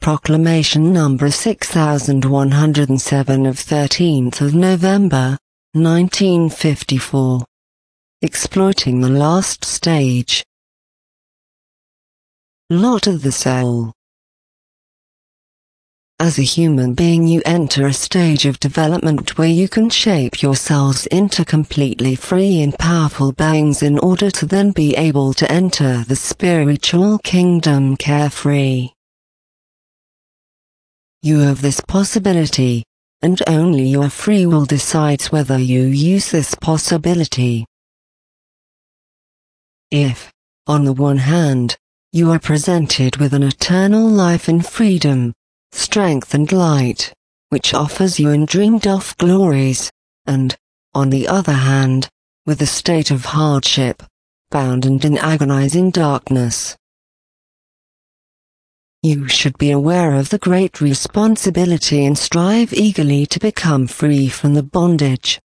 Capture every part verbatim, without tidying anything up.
Proclamation number six thousand one hundred seven of thirteenth of November, nineteen fifty-four. Exploiting the last stage. Lot of the soul. As a human being, you enter a stage of development where you can shape yourselves into completely free and powerful beings in order to then be able to enter the spiritual kingdom carefree. You have this possibility, and only your free will decides whether you use this possibility. If, on the one hand, you are presented with an eternal life in freedom, strength and light, which offers you undreamed-of glories, and, on the other hand, with a state of hardship, bound and in agonizing darkness, you should be aware of the great responsibility and strive eagerly to become free from the bondage.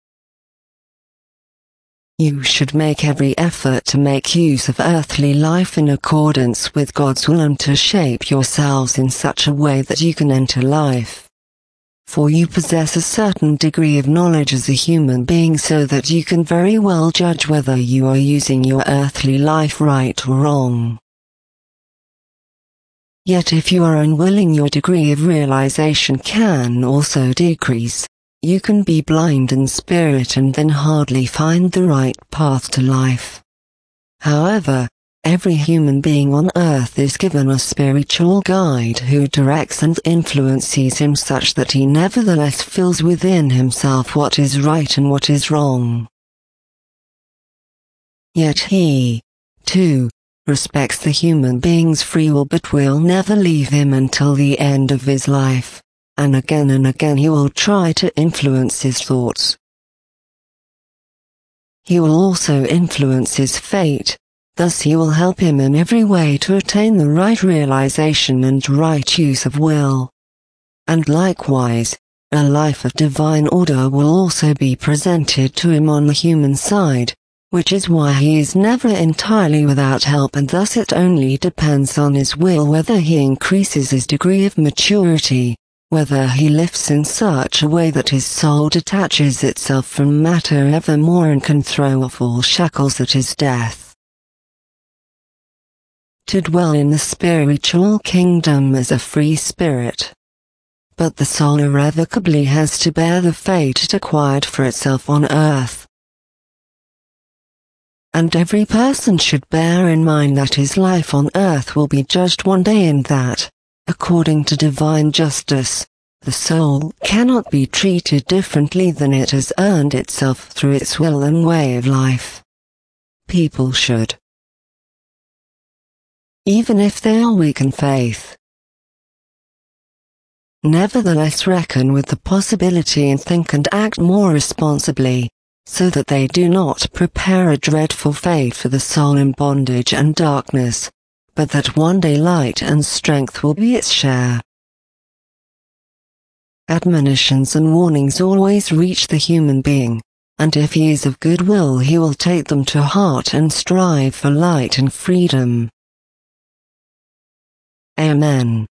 You should make every effort to make use of earthly life in accordance with God's will and to shape yourselves in such a way that you can enter life. For you possess a certain degree of knowledge as a human being so that you can very well judge whether you are using your earthly life right or wrong. Yet if you are unwilling, your degree of realization can also decrease. You can be blind in spirit and then hardly find the right path to life. However, every human being on earth is given a spiritual guide who directs and influences him such that he nevertheless feels within himself what is right and what is wrong. Yet he, too, respects the human being's free will but will never leave him until the end of his life. And again and again he will try to influence his thoughts. He will also influence his fate, thus he will help him in every way to attain the right realization and right use of will. And likewise, a life of divine order will also be presented to him on the human side, which is why he is never entirely without help, and thus it only depends on his will whether he increases his degree of maturity, whether he lifts in such a way that his soul detaches itself from matter evermore and can throw off all shackles at his death. To dwell in the spiritual kingdom as a free spirit. But the soul irrevocably has to bear the fate it acquired for itself on earth. And every person should bear in mind that his life on earth will be judged one day, and that, according to divine justice, the soul cannot be treated differently than it has earned itself through its will and way of life. People should, even if they are weak in faith, nevertheless reckon with the possibility and think and act more responsibly, so that they do not prepare a dreadful fate for the soul in bondage and darkness, but that one day light and strength will be its share. Admonitions and warnings always reach the human being, and if he is of good will he will take them to heart and strive for light and freedom. Amen.